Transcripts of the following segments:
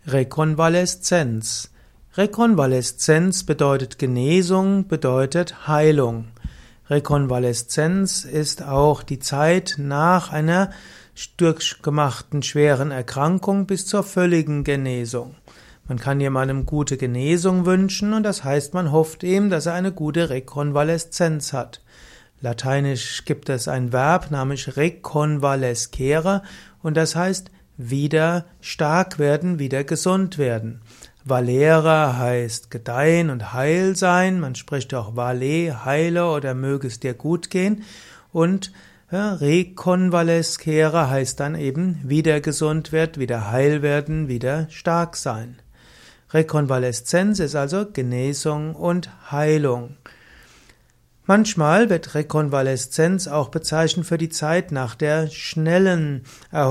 Rekonvaleszenz. Rekonvaleszenz bedeutet Genesung, bedeutet Heilung. Rekonvaleszenz ist auch die Zeit nach einer durchgemachten schweren Erkrankung bis zur völligen Genesung. Man kann jemandem gute Genesung wünschen und das heißt, man hofft ihm, dass er eine gute Rekonvaleszenz hat. Lateinisch gibt es ein Verb namens reconvalescere und das heißt wieder stark werden, wieder gesund werden. Valere heißt gedeihen und heil sein, man spricht auch vale, heile oder möge es dir gut gehen und reconvalescere heißt dann eben wieder gesund werden, wieder heil werden, wieder stark sein. Rekonvaleszenz ist also Genesung und Heilung. Manchmal wird Rekonvaleszenz auch bezeichnet für die Zeit nach der schnellen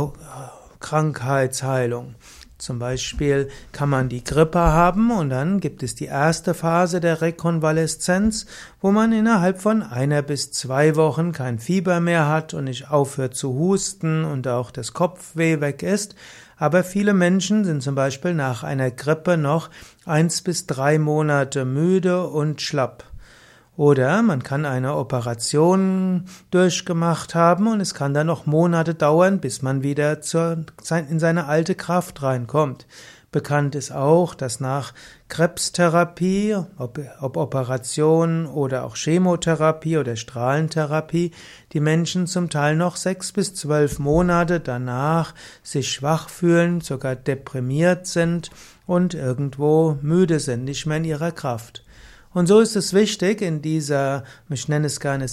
Krankheitsheilung. Zum Beispiel kann man die Grippe haben und dann gibt es die erste Phase der Rekonvaleszenz, wo man innerhalb von 1 bis 2 Wochen kein Fieber mehr hat und nicht aufhört zu husten und auch das Kopfweh weg ist. Aber viele Menschen sind zum Beispiel nach einer Grippe noch 1 bis 3 Monate müde und schlapp. Oder man kann eine Operation durchgemacht haben und es kann dann noch Monate dauern, bis man wieder in seine alte Kraft reinkommt. Bekannt ist auch, dass nach Krebstherapie, ob Operation oder auch Chemotherapie oder Strahlentherapie, die Menschen zum Teil noch 6 bis 12 Monate danach sich schwach fühlen, sogar deprimiert sind und irgendwo müde sind, nicht mehr in ihrer Kraft. Und so ist es wichtig, in dieser, ich nenne es gerne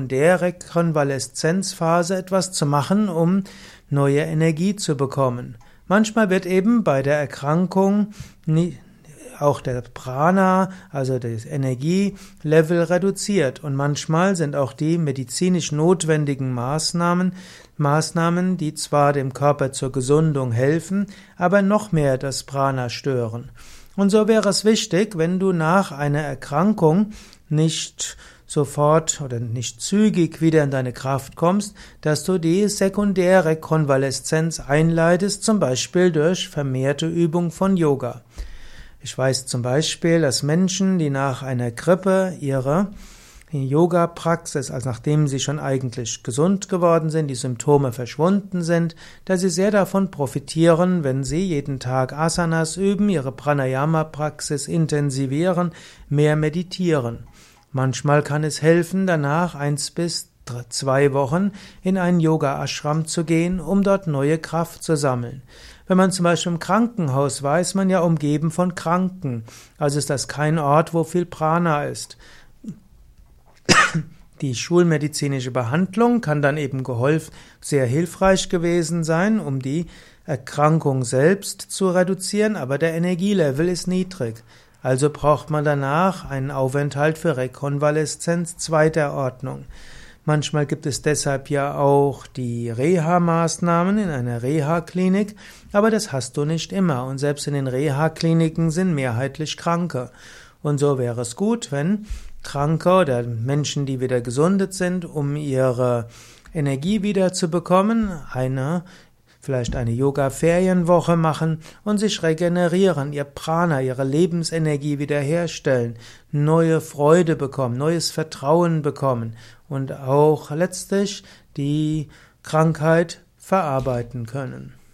Sekundärrekonvaleszenzphase etwas zu machen, um neue Energie zu bekommen. Manchmal wird eben bei der Erkrankung auch der Prana, also das Energielevel reduziert und manchmal sind auch die medizinisch notwendigen Maßnahmen, die zwar dem Körper zur Gesundung helfen, aber noch mehr das Prana stören. Und so wäre es wichtig, wenn du nach einer Erkrankung nicht sofort oder nicht zügig wieder in deine Kraft kommst, dass du die sekundäre Konvaleszenz einleitest, zum Beispiel durch vermehrte Übung von Yoga. Ich weiß zum Beispiel, dass Menschen, die nach einer Grippe ihre Yoga-Praxis, also nachdem sie schon eigentlich gesund geworden sind, die Symptome verschwunden sind, dass sie sehr davon profitieren, wenn sie jeden Tag Asanas üben, ihre Pranayama-Praxis intensivieren, mehr meditieren. Manchmal kann es helfen, danach 1 bis 2 Wochen in einen Yoga-Ashram zu gehen, um dort neue Kraft zu sammeln. Wenn man zum Beispiel im Krankenhaus war, ist man ja umgeben von Kranken, also ist das kein Ort, wo viel Prana ist. Die schulmedizinische Behandlung kann dann eben sehr hilfreich gewesen sein, um die Erkrankung selbst zu reduzieren, aber der Energielevel ist niedrig. Also braucht man danach einen Aufenthalt für Rekonvaleszenz zweiter Ordnung. Manchmal gibt es deshalb ja auch die Reha-Maßnahmen in einer Reha-Klinik, aber das hast du nicht immer und selbst in den Reha-Kliniken sind mehrheitlich Kranke. Und so wäre es gut, wenn Kranke oder Menschen, die wieder gesundet sind, um ihre Energie wieder zu bekommen, vielleicht eine Yoga-Ferienwoche machen und sich regenerieren, ihr Prana, ihre Lebensenergie wiederherstellen, neue Freude bekommen, neues Vertrauen bekommen und auch letztlich die Krankheit verarbeiten können.